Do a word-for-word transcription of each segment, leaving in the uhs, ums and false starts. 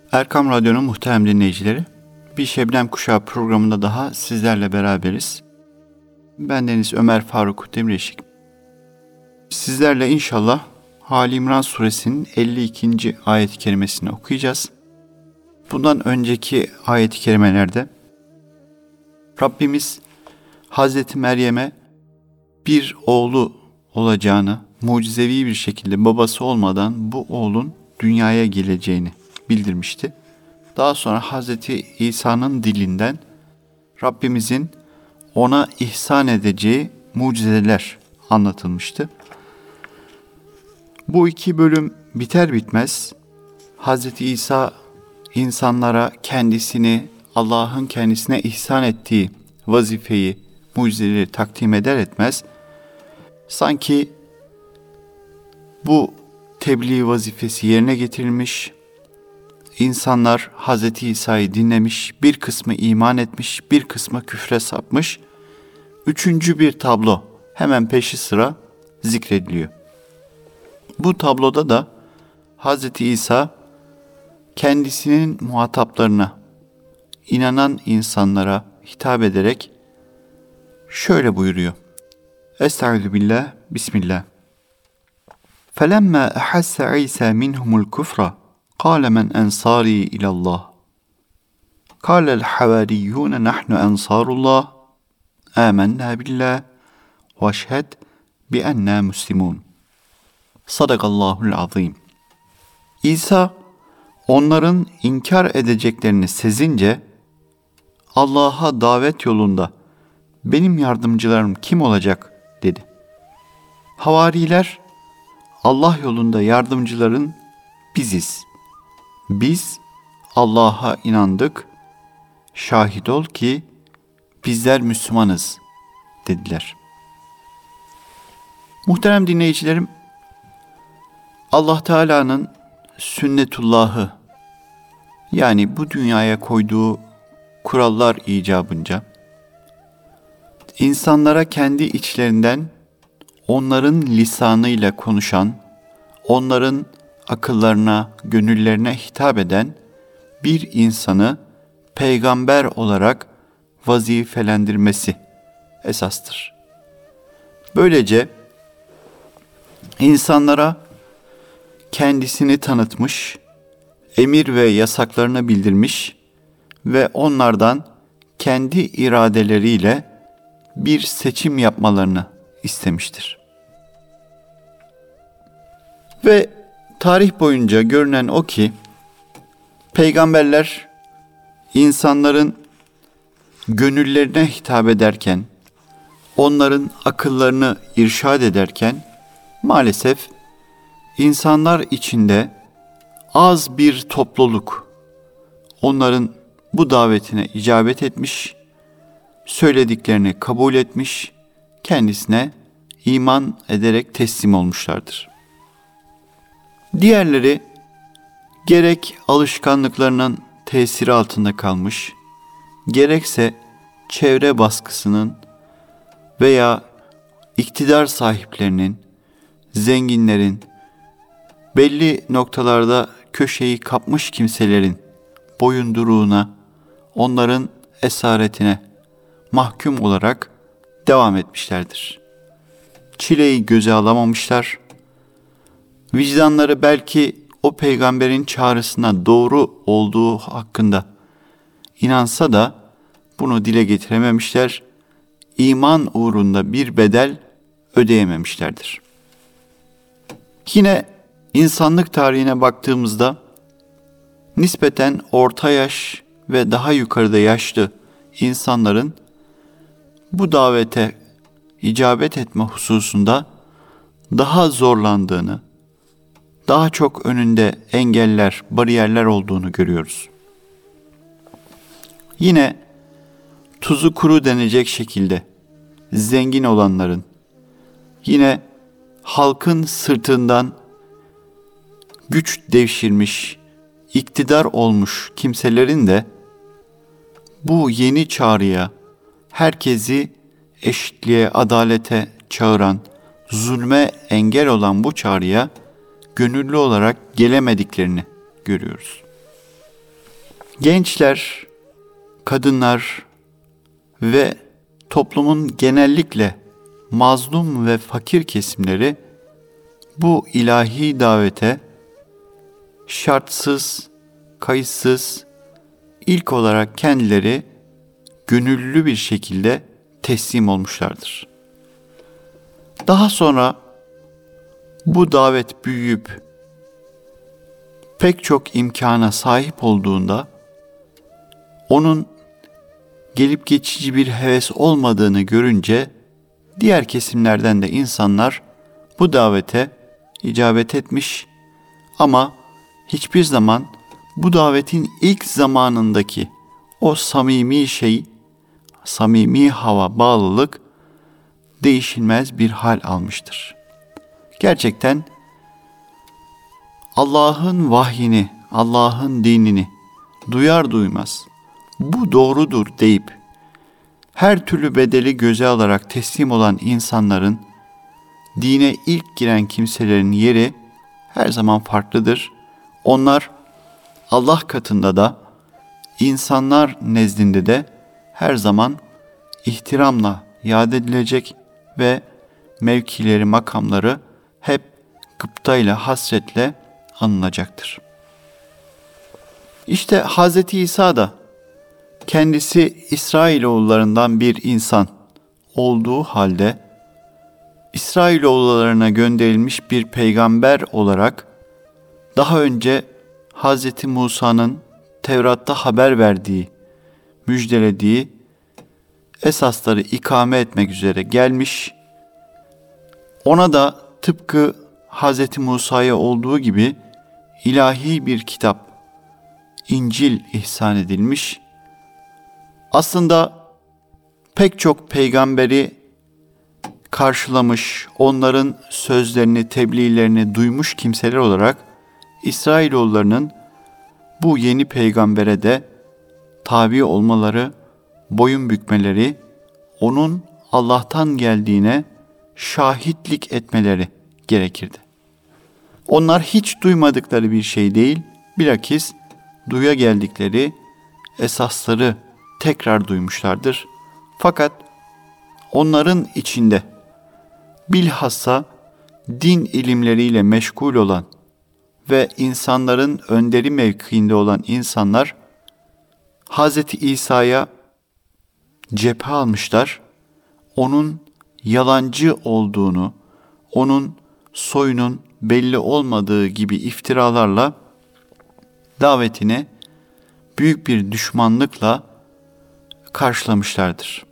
Erkam Radyo'nun muhterem dinleyicileri, bir Şebnem Kuşağı programında daha sizlerle beraberiz. Bendeniz Ömer Faruk Demirişik. Sizlerle inşallah Ali İmran Suresinin elli ikinci ayet-i kerimesini okuyacağız. Bundan önceki ayet-i kerimelerde Rabbimiz Hazreti Meryem'e bir oğlu olacağını, mucizevi bir şekilde babası olmadan bu oğlun dünyaya geleceğini bildirmişti. Daha sonra Hazreti İsa'nın dilinden Rabbimizin ona ihsan edeceği mucizeler anlatılmıştı. Bu iki bölüm biter bitmez Hazreti İsa insanlara kendisini, Allah'ın kendisine ihsan ettiği vazifeyi, mucizeleri takdim eder etmez sanki bu tebliğ vazifesi yerine getirilmiş, İnsanlar Hazreti İsa'yı dinlemiş, bir kısmı iman etmiş, bir kısmı küfre sapmış. Üçüncü bir tablo hemen peşi sıra zikrediliyor. Bu tabloda da Hazreti İsa kendisinin muhataplarına, inanan insanlara hitap ederek şöyle buyuruyor. Estağfirullah, Bismillah. فَلَمَّا أَحَسَّ عِيسَى مِنْهُمُ الْكُفْرَ قال من أنصاري إلى الله قال الحواريون نحن أنصار الله آمنا بالله واشهد بأننا مسلمون Sadakallahul azim. İsa onların inkar edeceklerini sezince Allah'a davet yolunda benim yardımcılarım kim olacak dedi. Havariler Allah yolunda yardımcıların biziz. Biz Allah'a inandık, şahit ol ki bizler Müslümanız dediler. Muhterem dinleyicilerim, Allah Teala'nın sünnetullahı, yani bu dünyaya koyduğu kurallar icabınca insanlara kendi içlerinden onların lisanıyla konuşan, onların akıllarına, gönüllerine hitap eden bir insanı peygamber olarak vazifelendirmesi esastır. Böylece insanlara kendisini tanıtmış, emir ve yasaklarını bildirmiş ve onlardan kendi iradeleriyle bir seçim yapmalarını istemiştir. Ve tarih boyunca görünen o ki, peygamberler insanların gönüllerine hitap ederken, onların akıllarını irşad ederken, maalesef insanlar içinde az bir topluluk onların bu davetine icabet etmiş, söylediklerini kabul etmiş, kendisine iman ederek teslim olmuşlardır. Diğerleri gerek alışkanlıklarının tesiri altında kalmış, gerekse çevre baskısının veya iktidar sahiplerinin, zenginlerin, belli noktalarda köşeyi kapmış kimselerin boyunduruğuna, onların esaretine mahkum olarak devam etmişlerdir. Çileyi göze alamamışlar. Vicdanları belki o peygamberin çağrısına doğru olduğu hakkında inansa da bunu dile getirememişler. İman uğrunda bir bedel ödeyememişlerdir. Yine insanlık tarihine baktığımızda nispeten orta yaş ve daha yukarıda yaşlı insanların bu davete icabet etme hususunda daha zorlandığını, daha çok önünde engeller, bariyerler olduğunu görüyoruz. Yine tuzu kuru denecek şekilde zengin olanların, yine halkın sırtından güç devşirmiş, iktidar olmuş kimselerin de bu yeni çağrıya, herkesi eşitliğe, adalete çağıran, zulme engel olan bu çağrıya gönüllü olarak gelemediklerini görüyoruz. Gençler, kadınlar ve toplumun genellikle mazlum ve fakir kesimleri bu ilahi davete şartsız, kayıtsız ilk olarak kendileri gönüllü bir şekilde teslim olmuşlardır. Daha sonra bu davet büyüyüp pek çok imkana sahip olduğunda onun gelip geçici bir heves olmadığını görünce diğer kesimlerden de insanlar bu davete icabet etmiş ama hiçbir zaman bu davetin ilk zamanındaki o samimi şey, samimi hava, bağlılık değişilmez bir hal almıştır. Gerçekten Allah'ın vahyini, Allah'ın dinini duyar duymaz bu doğrudur deyip her türlü bedeli göze alarak teslim olan insanların, dine ilk giren kimselerin yeri her zaman farklıdır. Onlar Allah katında da, insanlar nezdinde de her zaman ihtiramla yad edilecek ve mevkileri, makamları hep gıptayla, hasretle anılacaktır. İşte Hazreti İsa da kendisi İsrailoğullarından bir insan olduğu halde İsrailoğullarına gönderilmiş bir peygamber olarak daha önce Hazreti Musa'nın Tevrat'ta haber verdiği, müjdelediği esasları ikame etmek üzere gelmiş. Ona da tıpkı Hazreti Musa'ya olduğu gibi ilahi bir kitap, İncil ihsan edilmiş. Aslında pek çok peygamberi karşılamış, onların sözlerini, tebliğlerini duymuş kimseler olarak İsrailoğullarının bu yeni peygambere de tabi olmaları, boyun bükmeleri, onun Allah'tan geldiğine şahitlik etmeleri gerekirdi. Onlar hiç duymadıkları bir şey değil, bilakis duya geldikleri esasları tekrar duymuşlardır. Fakat onların içinde bilhassa din ilimleriyle meşgul olan ve insanların önderi mevkiinde olan insanlar Hazreti İsa'ya cephe almışlar. Onun yalancı olduğunu, onun soyunun belli olmadığı gibi iftiralarla davetine büyük bir düşmanlıkla karşılamışlardır.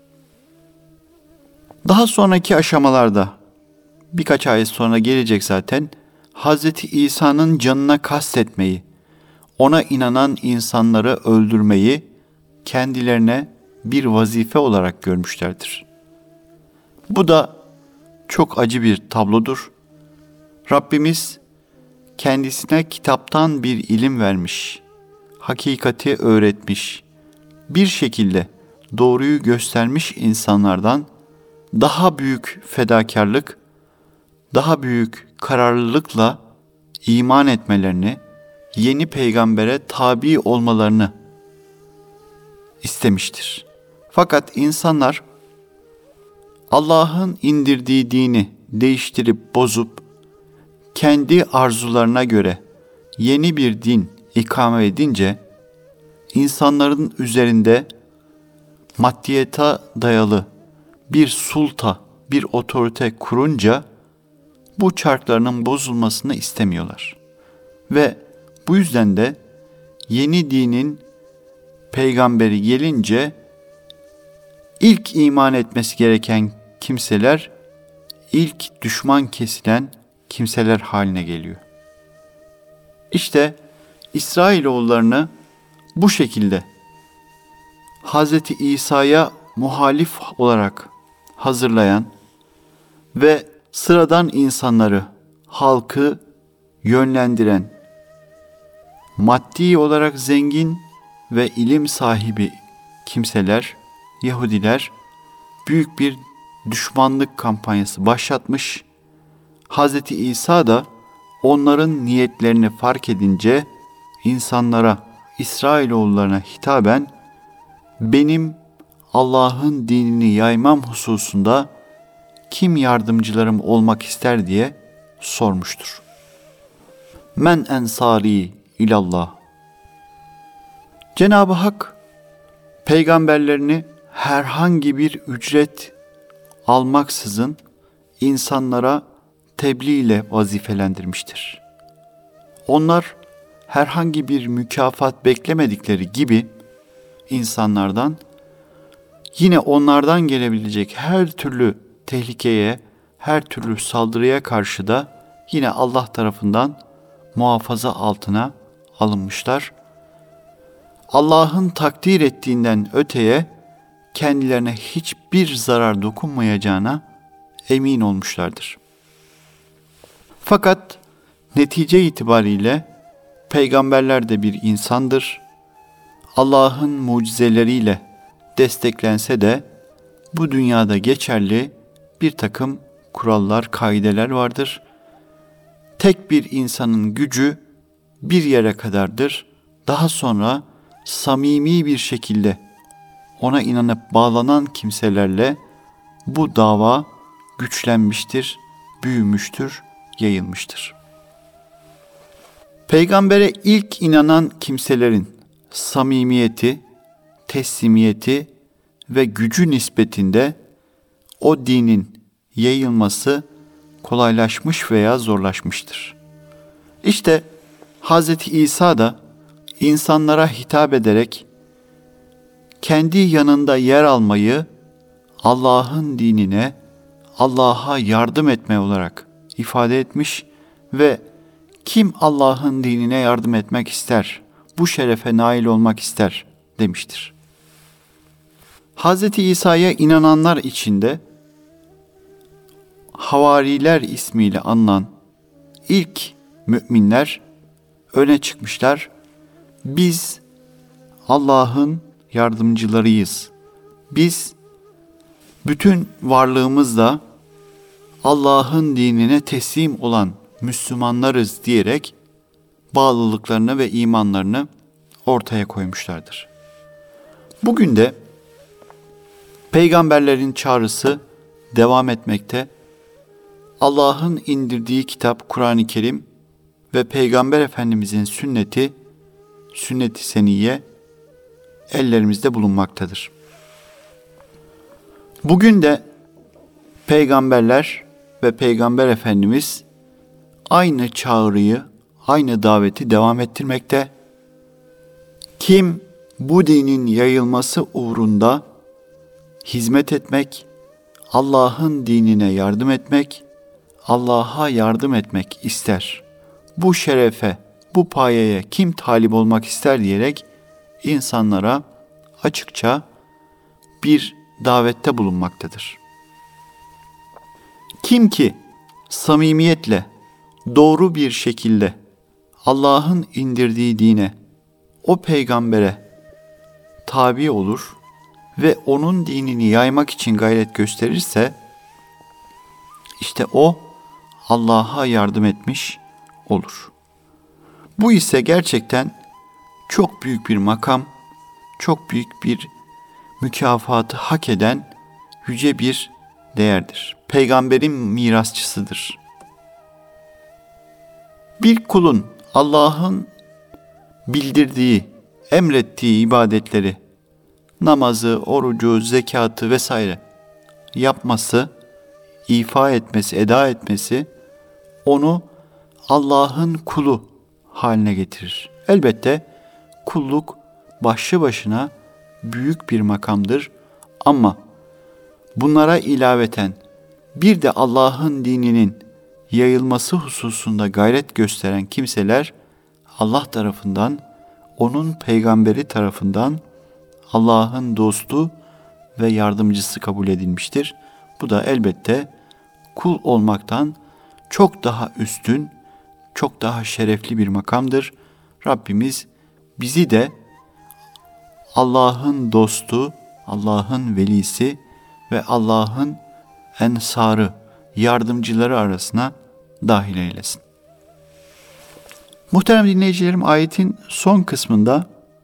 Daha sonraki aşamalarda birkaç ay sonra gelecek zaten Hazreti İsa'nın canına kastetmeyi, ona inanan insanları öldürmeyi kendilerine bir vazife olarak görmüşlerdir. Bu da çok acı bir tablodur. Rabbimiz kendisine kitaptan bir ilim vermiş, hakikati öğretmiş, bir şekilde doğruyu göstermiş insanlardan daha büyük fedakarlık, daha büyük kararlılıkla iman etmelerini, yeni peygambere tabi olmalarını istemiştir. Fakat insanlar Allah'ın indirdiği dini değiştirip bozup kendi arzularına göre yeni bir din ikame edince insanların üzerinde maddiyete dayalı bir sulta, bir otorite kurunca bu çarklarının bozulmasını istemiyorlar. Ve bu yüzden de yeni dinin peygamberi gelince ilk iman etmesi gereken kimseler ilk düşman kesilen kimseler haline geliyor. İşte İsrailoğullarını bu şekilde Hazreti İsa'ya muhalif olarak hazırlayan ve sıradan insanları, halkı yönlendiren, maddi olarak zengin ve ilim sahibi kimseler, Yahudiler büyük bir düşmanlık kampanyası başlatmış. Hazreti İsa da onların niyetlerini fark edince insanlara İsrailoğullarına hitaben benim Allah'ın dinini yaymam hususunda kim yardımcılarım olmak ister diye sormuştur. Men ensari ilallah. Cenab-ı Hak peygamberlerini herhangi bir ücret almaksızın insanlara tebliğ ile vazifelendirmiştir. Onlar herhangi bir mükafat beklemedikleri gibi insanlardan yine onlardan gelebilecek her türlü tehlikeye, her türlü saldırıya karşı da yine Allah tarafından muhafaza altına alınmışlar. Allah'ın takdir ettiğinden öteye kendilerine hiçbir zarar dokunmayacağına emin olmuşlardır. Fakat netice itibariyle peygamberler de bir insandır. Allah'ın mucizeleriyle desteklense de bu dünyada geçerli bir takım kurallar, kaideler vardır. Tek bir insanın gücü bir yere kadardır. Daha sonra samimi bir şekilde ona inanıp bağlanan kimselerle bu dava güçlenmiştir, büyümüştür, yayılmıştır. Peygambere ilk inanan kimselerin samimiyeti, teslimiyeti ve gücü nispetinde o dinin yayılması kolaylaşmış veya zorlaşmıştır. İşte Hz. İsa da insanlara hitap ederek kendi yanında yer almayı Allah'ın dinine, Allah'a yardım etme olarak ifade etmiş ve kim Allah'ın dinine yardım etmek ister, bu şerefe nail olmak ister demiştir. Hz. İsa'ya inananlar içinde havariler ismiyle anılan ilk müminler öne çıkmışlar. Biz Allah'ın yardımcılarıyız. Biz bütün varlığımızla Allah'ın dinine teslim olan Müslümanlarız diyerek bağlılıklarını ve imanlarını ortaya koymuşlardır. Bugün de peygamberlerin çağrısı devam etmekte. Allah'ın indirdiği kitap Kur'an-ı Kerim ve Peygamber Efendimizin sünneti, sünnet-i seniyye ellerimizde bulunmaktadır. Bugün de peygamberler ve Peygamber Efendimiz aynı çağrıyı, aynı daveti devam ettirmekte. Kim bu dinin yayılması uğrunda hizmet etmek, Allah'ın dinine yardım etmek, Allah'a yardım etmek ister, bu şerefe, bu payeye kim talip olmak ister diyerek insanlara açıkça bir davette bulunmaktadır. Kim ki samimiyetle, doğru bir şekilde Allah'ın indirdiği dine, o peygambere tabi olur ve onun dinini yaymak için gayret gösterirse, işte o Allah'a yardım etmiş olur. Bu ise gerçekten çok büyük bir makam, çok büyük bir mükafatı hak eden yüce bir değerdir. Peygamberin mirasçısıdır. Bir kulun Allah'ın bildirdiği, emrettiği ibadetleri, namazı, orucu, zekatı vesaire yapması, ifa etmesi, eda etmesi onu Allah'ın kulu haline getirir. Elbette kulluk başlı başına büyük bir makamdır ama bunlara ilaveten bir de Allah'ın dininin yayılması hususunda gayret gösteren kimseler Allah tarafından, onun peygamberi tarafından Allah'ın dostu ve yardımcısı kabul edilmiştir. Bu da elbette kul olmaktan çok daha üstün, çok daha şerefli bir makamdır. Rabbimiz bizi de Allah'ın dostu, Allah'ın velisi ve Allah'ın ensarı, yardımcıları arasına dahil eylesin. Muhterem dinleyicilerim, ayetin son kısmında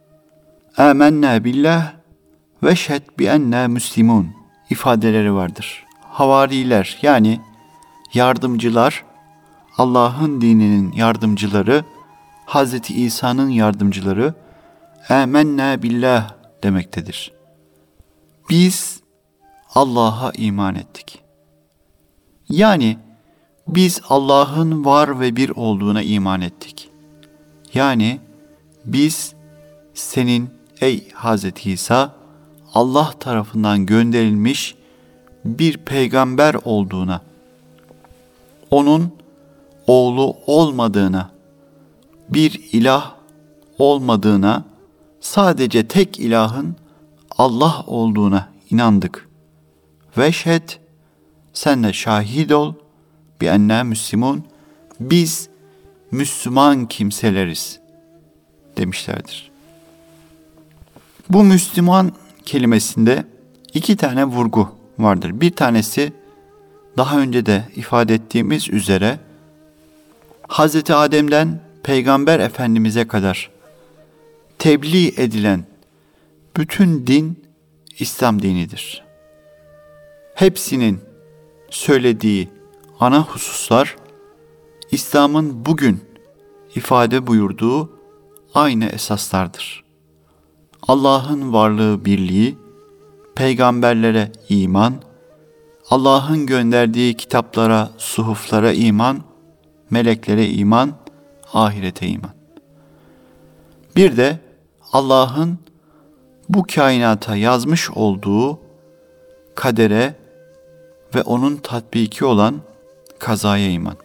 Âmennâ billah ve şhed bi ennâ müslimûn ifadeleri vardır. Havariler yani yardımcılar, Allah'ın dininin yardımcıları, Hazreti İsa'nın yardımcıları âmennâ billah demektedir. Biz Allah'a iman ettik. Yani biz Allah'ın var ve bir olduğuna iman ettik. Yani biz senin ey Hazreti İsa Allah tarafından gönderilmiş bir peygamber olduğuna, onun oğlu olmadığına, bir ilah olmadığına, sadece tek ilahın Allah olduğuna inandık. Veşhed, sen de şahit ol, bi ennâ müslimûn, biz Müslüman kimseleriz demişlerdir. Bu Müslüman kelimesinde iki tane vurgu vardır. Bir tanesi daha önce de ifade ettiğimiz üzere Hazreti Adem'den Peygamber Efendimiz'e kadar tebliğ edilen bütün din İslam dinidir. Hepsinin söylediği ana hususlar İslam'ın bugün ifade buyurduğu aynı esaslardır. Allah'ın varlığı, birliği, peygamberlere iman, Allah'ın gönderdiği kitaplara, suhuflara iman, meleklere iman, ahirete iman. Bir de Allah'ın bu kainata yazmış olduğu kadere ve onun tatbiki olan kazaya iman.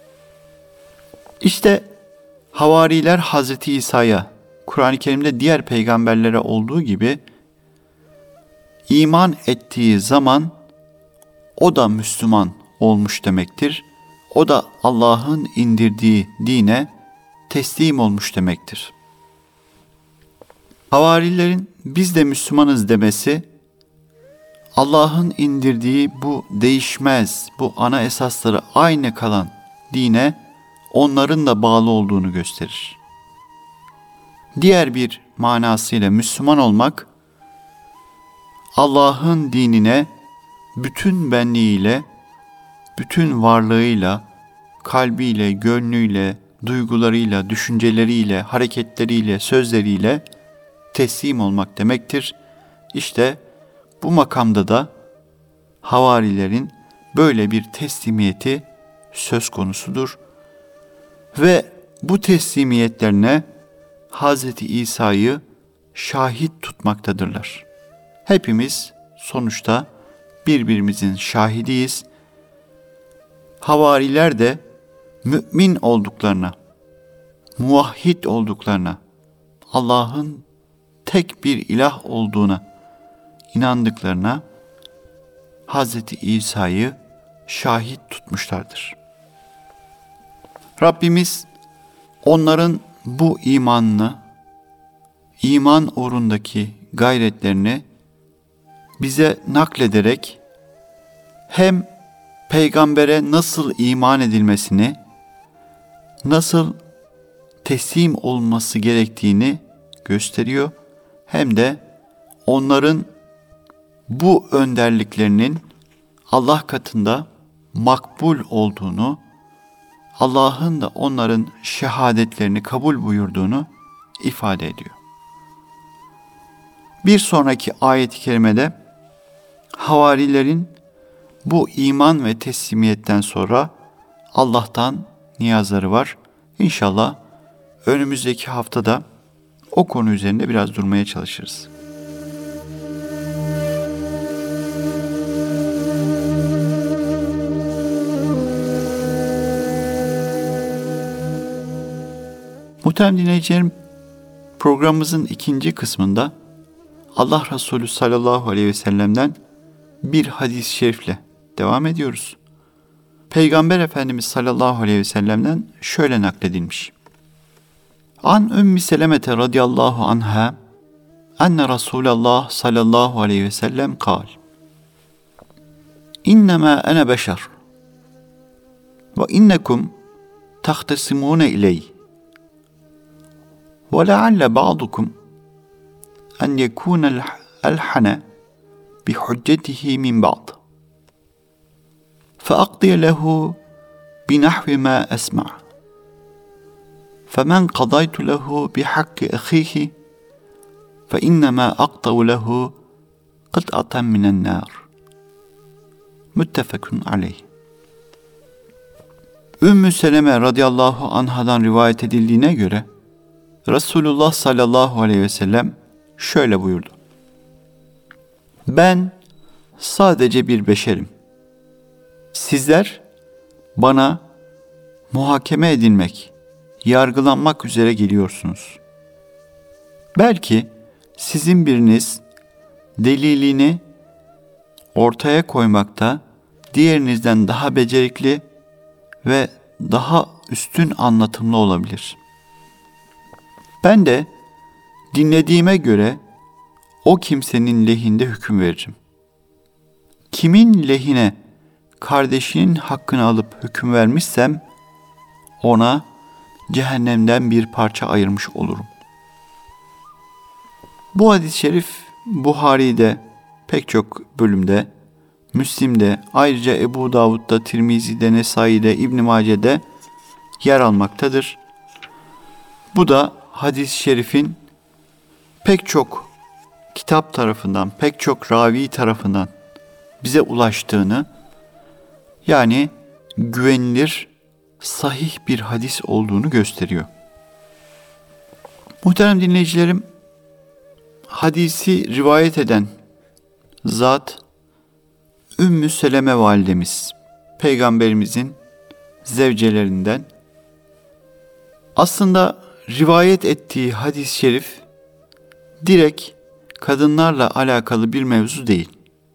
İşte havariler Hazreti İsa'ya, Kur'an-ı Kerim'de diğer peygamberlere olduğu gibi iman ettiği zaman o da Müslüman olmuş demektir. O da Allah'ın indirdiği dine teslim olmuş demektir. Havarilerin biz de Müslümanız demesi, Allah'ın indirdiği bu değişmez, bu ana esasları aynı kalan dine onların da bağlı olduğunu gösterir. Diğer bir manasıyla Müslüman olmak, Allah'ın dinine bütün benliğiyle, bütün varlığıyla, kalbiyle, gönlüyle, duygularıyla, düşünceleriyle, hareketleriyle, sözleriyle teslim olmak demektir. İşte bu makamda da havarilerin böyle bir teslimiyeti söz konusudur. Ve bu teslimiyetlerine Hazreti İsa'yı şahit tutmaktadırlar. Hepimiz sonuçta birbirimizin şahidiyiz. Havariler de mümin olduklarına, muvahhid olduklarına, Allah'ın tek bir ilah olduğuna inandıklarına Hazreti İsa'yı şahit tutmuşlardır. Rabbimiz onların bu imanını, iman uğrundaki gayretlerini bize naklederek hem peygambere nasıl iman edilmesini, nasıl teslim olması gerektiğini gösteriyor, hem de onların bu önderliklerinin Allah katında makbul olduğunu, Allah'ın da onların şehadetlerini kabul buyurduğunu ifade ediyor. Bir sonraki ayet-i kerimede havarilerin bu iman ve teslimiyetten sonra Allah'tan niyazları var. İnşallah önümüzdeki haftada o konu üzerinde biraz durmaya çalışırız. Muhterem dinleyicilerim, programımızın ikinci kısmında Allah Resulü sallallahu aleyhi ve sellem'den bir hadis-i şerifle devam ediyoruz. Peygamber Efendimiz sallallahu aleyhi ve sellem'den şöyle nakledilmiş. An Ümmü Selemete radıyallahu anha enne Resulallah sallallahu aleyhi ve sellem kal. İnnemâ ene beşer ve innekum tahtesimûne ileyh ve lealle ba'dukum أن يكون ألحن بحجته من بعض فأقضي له بنحو ما أسمع فمن قضيت له بحق أخيه فإنما أقطع له قطعة من النار. Müttefekun aleyh. Ümmü Seleme radıyallahu anhadan rivayet edildiğine göre Resulullah sallallahu aleyhi ve sellem şöyle buyurdu: Ben sadece bir beşerim. Sizler bana muhakeme edilmek, yargılanmak üzere geliyorsunuz. Belki sizin biriniz delilini ortaya koymakta diğerinizden daha becerikli ve daha üstün anlatımlı olabilir. Ben de dinlediğime göre o kimsenin lehinde hüküm veririm. Kimin lehine kardeşinin hakkını alıp hüküm vermişsem ona cehennemden bir parça ayırmış olurum. Bu hadis-i şerif Buhari'de pek çok bölümde, Müslim'de, ayrıca Ebu Davud'da, Tirmizi'de, Nesai'de, İbn Mace'de yer almaktadır. Bu da hadis-i şerifin pek çok kitap tarafından, pek çok ravi tarafından bize ulaştığını, yani güvenilir, sahih bir hadis olduğunu gösteriyor. Muhterem dinleyicilerim, hadisi rivayet eden zat Ümmü Seleme validemiz, Peygamberimizin zevcelerinden. Aslında rivayet ettiği hadis-i şerif direkt kadınlarla alakalı bir mevzu değil.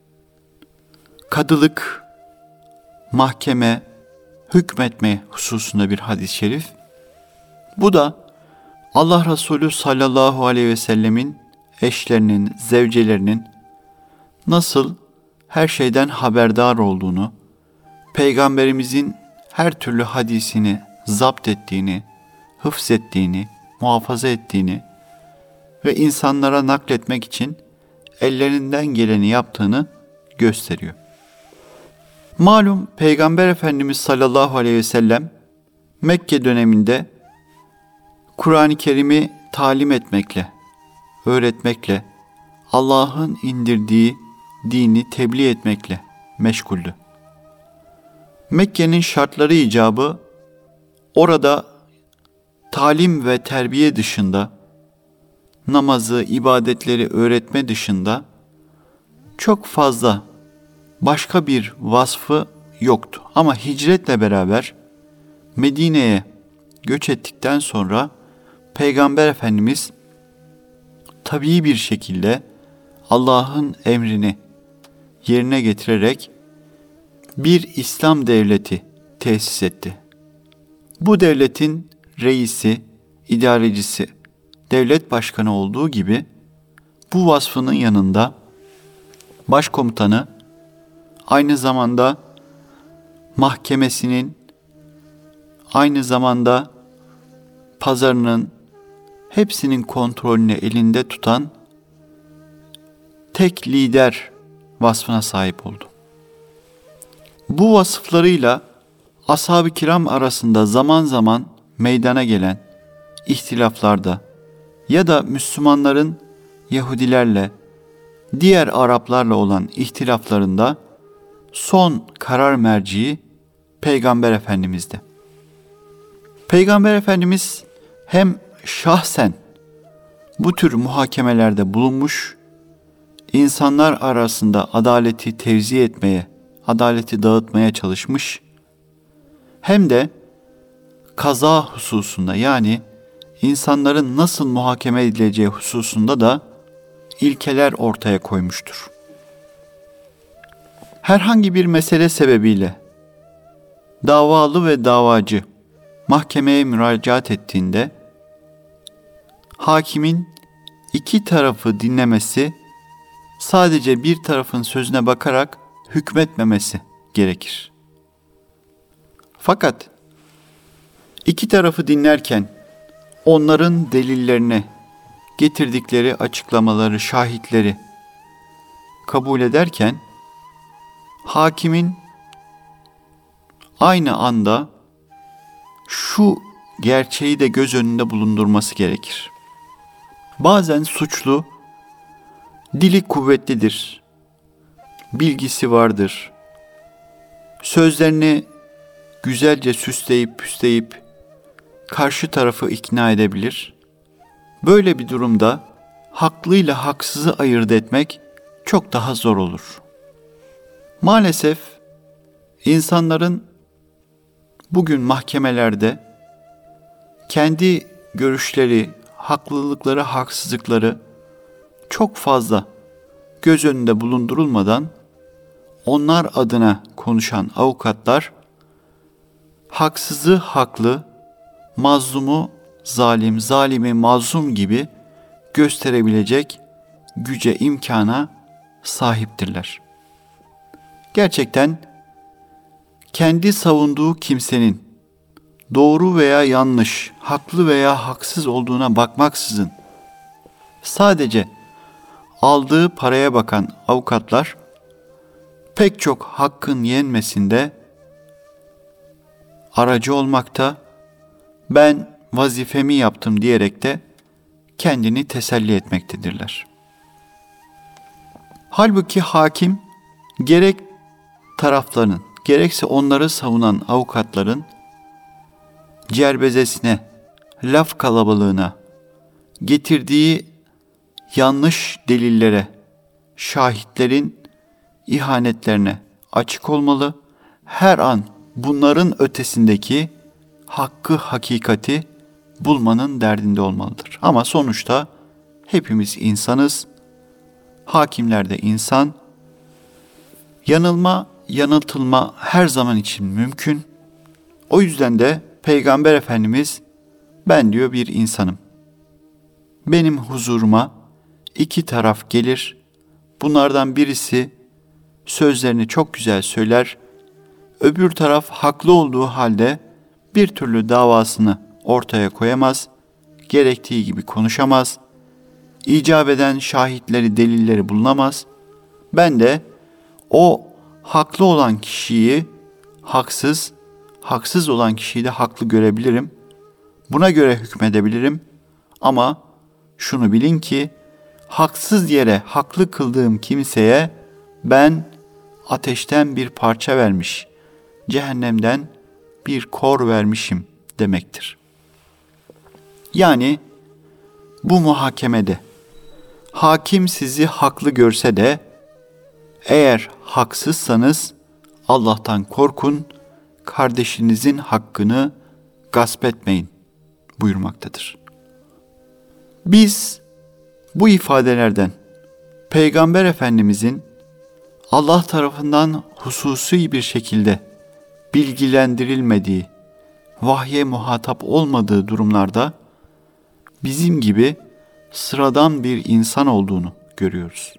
Kadılık, mahkeme, hükmetme hususunda bir hadis-i şerif. Bu da Allah Resulü sallallahu aleyhi ve sellemin eşlerinin, zevcelerinin nasıl her şeyden haberdar olduğunu, Peygamberimizin her türlü hadisini zapt ettiğini, hıfzettiğini, muhafaza ettiğini ve insanlara nakletmek için ellerinden geleni yaptığını gösteriyor. Malum Peygamber Efendimiz sallallahu aleyhi ve sellem Mekke döneminde Kur'an-ı Kerim'i talim etmekle, öğretmekle, Allah'ın indirdiği dini tebliğ etmekle meşguldü. Mekke'nin şartları icabı orada talim ve terbiye dışında, namazı, ibadetleri öğretme dışında çok fazla başka bir vasfı yoktu. Ama hicretle beraber Medine'ye göç ettikten sonra Peygamber Efendimiz tabii bir şekilde Allah'ın emrini yerine getirerek bir İslam devleti tesis etti. Bu devletin reisi, idarecisi, devlet başkanı olduğu gibi bu vasfının yanında başkomutanı, aynı zamanda mahkemesinin, aynı zamanda pazarının hepsinin kontrolünü elinde tutan tek lider vasfına sahip oldu. Bu vasıflarıyla ashab-ı kiram arasında zaman zaman meydana gelen ihtilaflarda ya da Müslümanların Yahudilerle, diğer Araplarla olan ihtilaflarında son karar merciği Peygamber Efendimiz'di. Peygamber Efendimiz hem şahsen bu tür muhakemelerde bulunmuş, insanlar arasında adaleti tevzi etmeye, adaleti dağıtmaya çalışmış, hem de kaza hususunda, yani insanların nasıl muhakeme edileceği hususunda da ilkeler ortaya koymuştur. Herhangi bir mesele sebebiyle davalı ve davacı mahkemeye müracaat ettiğinde hakimin iki tarafı dinlemesi, sadece bir tarafın sözüne bakarak hükmetmemesi gerekir. Fakat iki tarafı dinlerken onların delillerine, getirdikleri açıklamaları, şahitleri kabul ederken hakimin aynı anda şu gerçeği de göz önünde bulundurması gerekir. Bazen suçlu dili kuvvetlidir, bilgisi vardır, sözlerini güzelce süsleyip püsleyip karşı tarafı ikna edebilir. Böyle bir durumda haklıyla haksızı ayırt etmek çok daha zor olur. Maalesef insanların bugün mahkemelerde kendi görüşleri, haklılıkları, haksızlıkları çok fazla göz önünde bulundurulmadan onlar adına konuşan avukatlar haksızı haklı, mazlumu zalim, zalimi mazlum gibi gösterebilecek güce, imkana sahiptirler. Gerçekten kendi savunduğu kimsenin doğru veya yanlış, haklı veya haksız olduğuna bakmaksızın sadece aldığı paraya bakan avukatlar pek çok hakkın yenmesinde aracı olmakta, ben vazifemi yaptım diyerek de kendini teselli etmektedirler. Halbuki hakim gerek tarafların gerekse onları savunan avukatların cerbezesine, laf kalabalığına, getirdiği yanlış delillere, şahitlerin ihanetlerine açık olmalı. Her an bunların ötesindeki hakkı, hakikati bulmanın derdinde olmalıdır. Ama sonuçta hepimiz insanız. Hakimler de insan. Yanılma, yanıltılma her zaman için mümkün. O yüzden de Peygamber Efendimiz ben diyor bir insanım. Benim huzuruma iki taraf gelir. Bunlardan birisi sözlerini çok güzel söyler. Öbür taraf haklı olduğu halde bir türlü davasını ortaya koyamaz. Gerektiği gibi konuşamaz. İcap eden şahitleri, delilleri bulunamaz. Ben de o haklı olan kişiyi haksız, haksız olan kişiyi de haklı görebilirim. Buna göre hükmedebilirim. Ama şunu bilin ki haksız yere haklı kıldığım kimseye ben ateşten bir parça vermiş, cehennemden bir kor vermişim demektir. Yani bu muhakemede hakim sizi haklı görse de eğer haksızsanız Allah'tan korkun, kardeşinizin hakkını gasp etmeyin buyurmaktadır. Biz bu ifadelerden Peygamber Efendimizin Allah tarafından hususi bir şekilde bilgilendirilmediği, vahye muhatap olmadığı durumlarda bizim gibi sıradan bir insan olduğunu görüyoruz.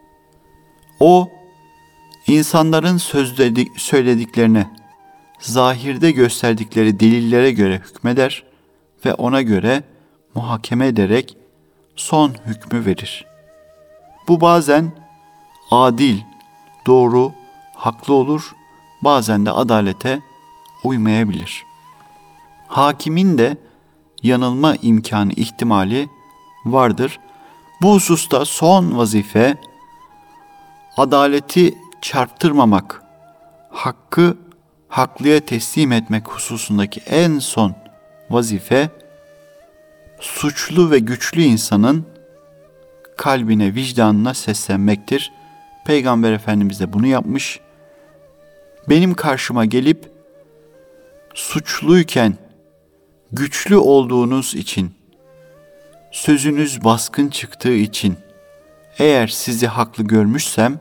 O, insanların sözledik, söylediklerine, zahirde gösterdikleri delillere göre hükmeder ve ona göre muhakeme ederek son hükmü verir. Bu bazen adil, doğru, haklı olur, bazen de adalete uymayabilir. Hakimin de yanılma imkanı, ihtimali vardır. Bu hususta son vazife, adaleti çarptırmamak, hakkı haklıya teslim etmek hususundaki en son vazife, suçlu ve güçlü insanın kalbine, vicdanına seslenmektir. Peygamber Efendimiz de bunu yapmış. Benim karşıma gelip suçluyken güçlü olduğunuz için, sözünüz baskın çıktığı için eğer sizi haklı görmüşsem,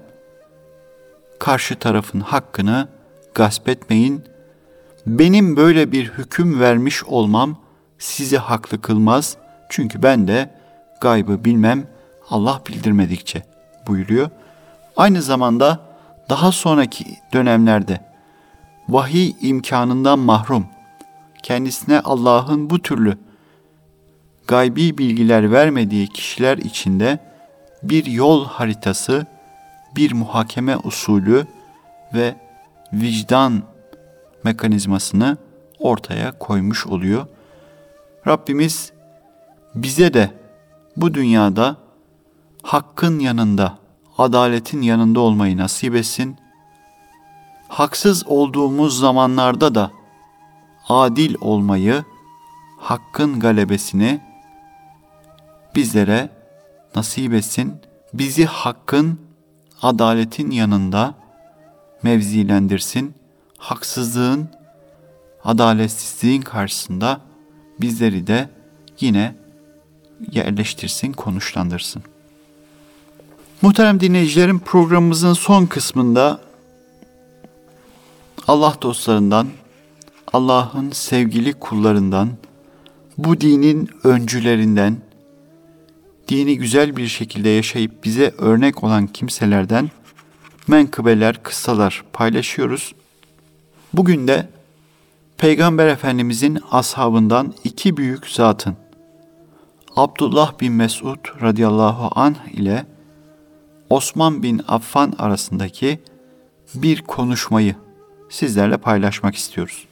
karşı tarafın hakkını gasp etmeyin. Benim böyle bir hüküm vermiş olmam sizi haklı kılmaz. Çünkü ben de gaybı bilmem, Allah bildirmedikçe buyuruyor. Aynı zamanda daha sonraki dönemlerde vahiy imkanından mahrum, kendisine Allah'ın bu türlü gaybi bilgiler vermediği kişiler içinde bir yol haritası, bir muhakeme usulü ve vicdan mekanizmasını ortaya koymuş oluyor. Rabbimiz bize de bu dünyada hakkın yanında, adaletin yanında olmayı nasip etsin. Haksız olduğumuz zamanlarda da adil olmayı, hakkın galebesini bizlere nasip etsin. Bizi hakkın, adaletin yanında mevzilendirsin. Haksızlığın, adaletsizliğin karşısında bizleri de yine yerleştirsin, konuşlandırsın. Muhterem dinleyicilerim, programımızın son kısmında Allah dostlarından, Allah'ın sevgili kullarından, bu dinin öncülerinden, dini güzel bir şekilde yaşayıp bize örnek olan kimselerden menkıbeler, kıssalar paylaşıyoruz. Bugün de Peygamber Efendimizin ashabından iki büyük zatın, Abdullah bin Mesud radıyallahu anh ile Osman bin Affan arasındaki bir konuşmayı sizlerle paylaşmak istiyoruz.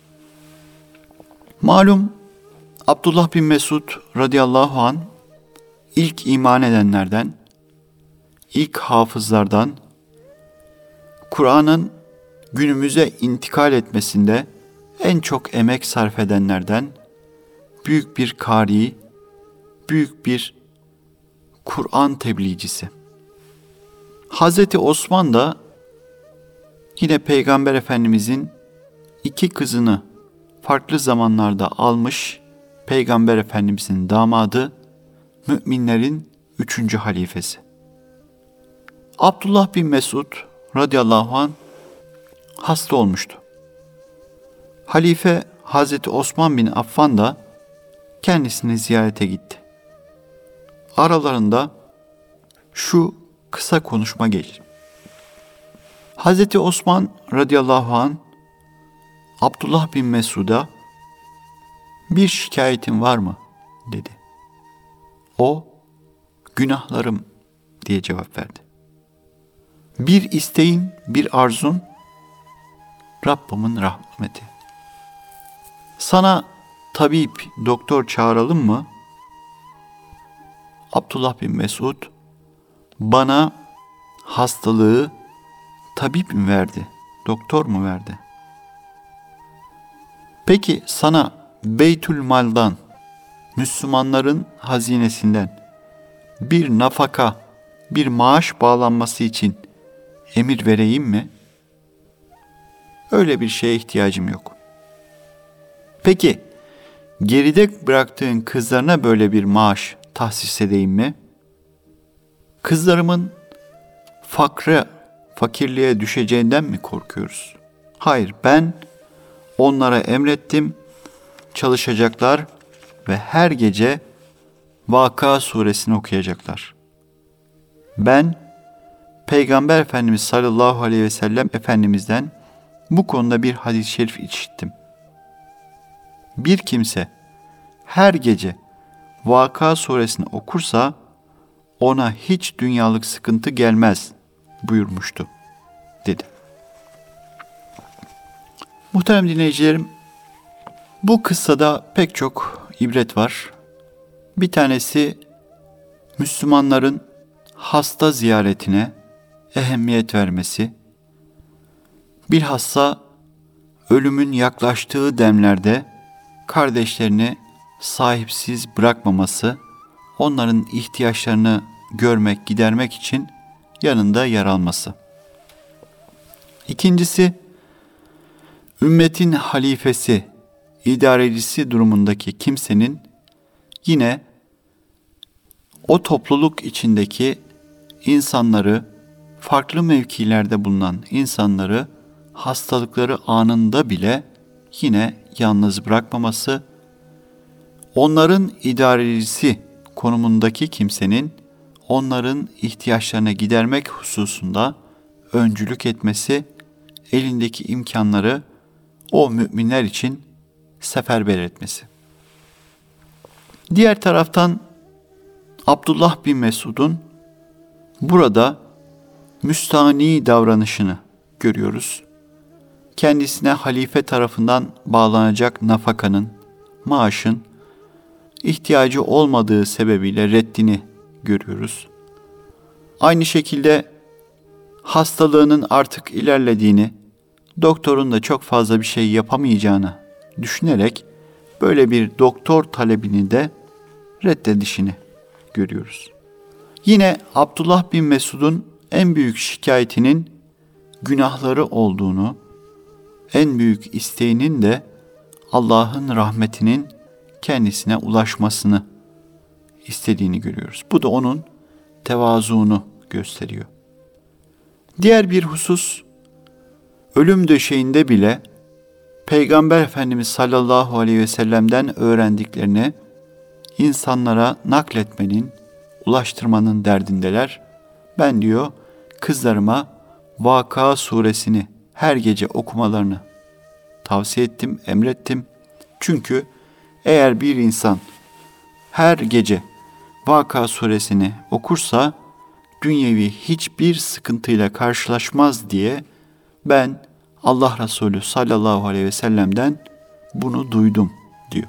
Malum Abdullah bin Mesud radıyallahu anh ilk iman edenlerden, ilk hafızlardan, Kur'an'ın günümüze intikal etmesinde en çok emek sarf edenlerden, büyük bir kari, büyük bir Kur'an tebliğcisi. Hazreti Osman da yine Peygamber Efendimizin iki kızını farklı zamanlarda almış, Peygamber Efendimizin damadı, müminlerin üçüncü halifesi. Abdullah bin Mesud radıyallahu anh hasta olmuştu. Halife Hazreti Osman bin Affan da kendisini ziyarete gitti. Aralarında şu kısa konuşma gelir. Hazreti Osman radıyallahu anh Abdullah bin Mesud'a bir şikayetin var mı dedi. O günahlarım diye cevap verdi. Bir isteğin, bir arzun, Rabbimin rahmeti. Sana tabip, doktor çağıralım mı? Abdullah bin Mesud, bana hastalığı tabip mi verdi, doktor mu verdi? Peki sana Beytülmal'dan, Müslümanların hazinesinden bir nafaka, bir maaş bağlanması için emir vereyim mi? Öyle bir şeye ihtiyacım yok. Peki, geride bıraktığın kızlarına böyle bir maaş tahsis edeyim mi? Kızlarımın fakre, fakirliğe düşeceğinden mi korkuyoruz? Hayır, ben onlara emrettim, çalışacaklar ve her gece Vaka suresini okuyacaklar. Ben Peygamber Efendimiz sallallahu aleyhi ve sellem Efendimiz'den bu konuda bir hadis-i şerif işittim. Bir kimse her gece Vaka suresini okursa ona hiç dünyalık sıkıntı gelmez buyurmuştu dedi. Muhterem dinleyicilerim, bu kıssada pek çok ibret var. Bir tanesi Müslümanların hasta ziyaretine ehemmiyet vermesi, bilhassa ölümün yaklaştığı demlerde kardeşlerini sahipsiz bırakmaması, onların ihtiyaçlarını görmek, gidermek için yanında yer alması. İkincisi, ümmetin halifesi, idarecisi durumundaki kimsenin yine o topluluk içindeki insanları, farklı mevkilerde bulunan insanları hastalıkları anında bile yine yalnız bırakmaması, onların idarecisi konumundaki kimsenin onların ihtiyaçlarını gidermek hususunda öncülük etmesi, elindeki imkanları o müminler için seferber etmesi. Diğer taraftan Abdullah bin Mesud'un burada müstani davranışını görüyoruz. Kendisine halife tarafından bağlanacak nafakanın, maaşın ihtiyacı olmadığı sebebiyle reddini görüyoruz. Aynı şekilde hastalığının artık ilerlediğini, doktorun da çok fazla bir şey yapamayacağını düşünerek böyle bir doktor talebini de reddedişini görüyoruz. Yine Abdullah bin Mesud'un en büyük şikayetinin günahları olduğunu, en büyük isteğinin de Allah'ın rahmetinin kendisine ulaşmasını istediğini görüyoruz. Bu da onun tevazuunu gösteriyor. Diğer bir husus, ölüm döşeğinde bile Peygamber Efendimiz sallallahu aleyhi ve sellem'den öğrendiklerini insanlara nakletmenin, ulaştırmanın derdindeler. Ben diyor, kızlarıma Vakıa suresini her gece okumalarını tavsiye ettim, emrettim. Çünkü eğer bir insan her gece Vakıa suresini okursa dünyevi hiçbir sıkıntıyla karşılaşmaz diye ben Allah Resulü sallallahu aleyhi ve sellem'den bunu duydum diyor.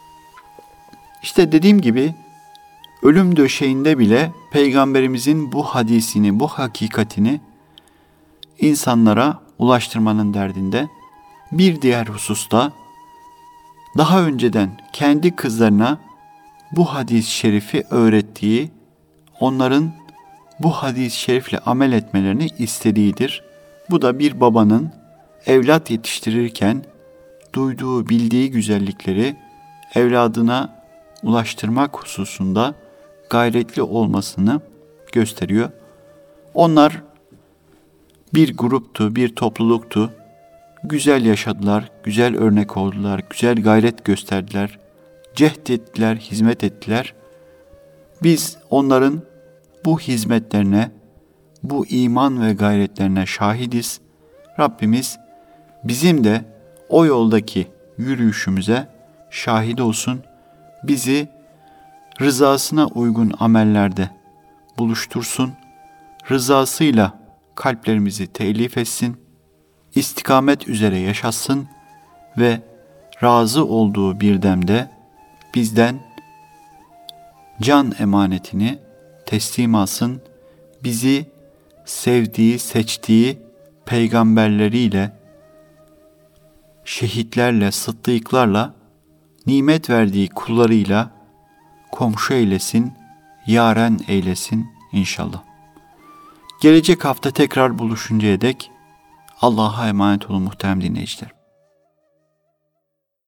İşte dediğim gibi ölüm döşeğinde bile Peygamberimizin bu hadisini, bu hakikatini insanlara ulaştırmanın derdinde. Bir diğer hususta daha önceden kendi kızlarına bu hadis-i şerifi öğrettiği, onların bu hadis-i şerifle amel etmelerini istediğidir. Bu da bir babanın evlat yetiştirirken duyduğu, bildiği güzellikleri evladına ulaştırmak hususunda gayretli olmasını gösteriyor. Onlar bir gruptu, bir topluluktu. Güzel yaşadılar, güzel örnek oldular, güzel gayret gösterdiler, cehd ettiler, hizmet ettiler. Biz onların bu hizmetlerine, bu iman ve gayretlerine şahidiz. Rabbimiz bizim de o yoldaki yürüyüşümüze şahit olsun. Bizi rızasına uygun amellerde buluştursun. Rızasıyla kalplerimizi telif etsin. İstikamet üzere yaşatsın ve razı olduğu bir demde bizden can emanetini teslim alsın. Bizi sevdiği, seçtiği peygamberleriyle, şehitlerle, sıddıklarla, nimet verdiği kullarıyla komşu eylesin, yaren eylesin inşallah. Gelecek hafta tekrar buluşuncaya dek Allah'a emanet olun muhterem dinleyiciler.